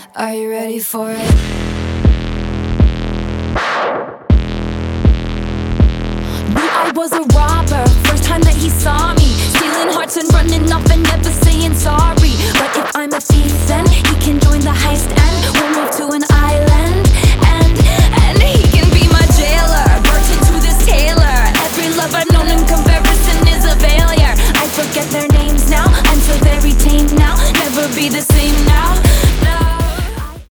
Are you ready for it? Knew I was a robber, first time that he saw me, stealing hearts and running off and never saying sorry. But if I'm a thief, then he can join the heist